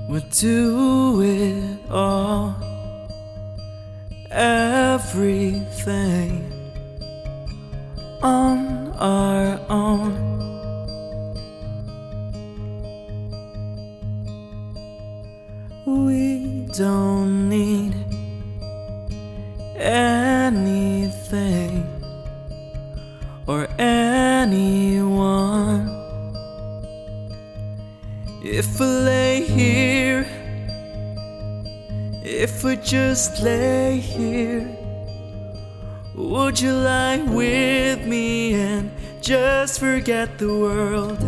would do it all, everything on our own. We don't need anything or anyone. If we lay here, if we just lay here, would you lie with me and just forget the world?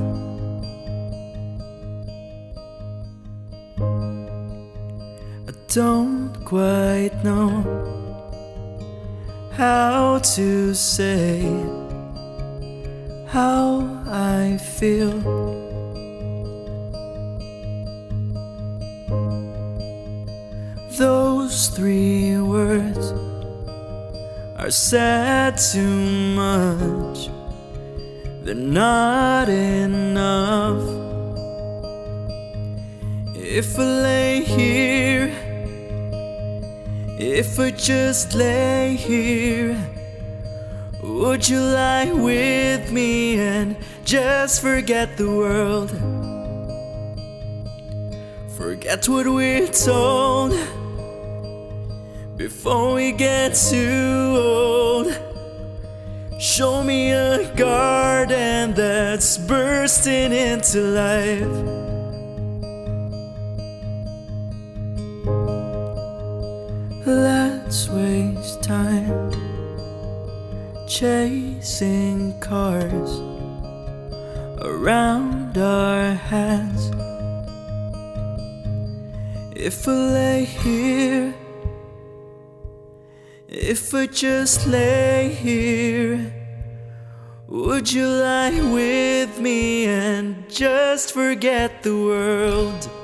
I don't quite know how to say how I feel. Those 3 words are said too much, they're not enough. If we lay here, if we just lay here, would you lie with me and just forget the world? Forget what we're told before we get too old. Show me a garden that's bursting into life. Let's waste time chasing cars around our heads. If we lay here, if we just lay here, would you lie with me and just forget the world?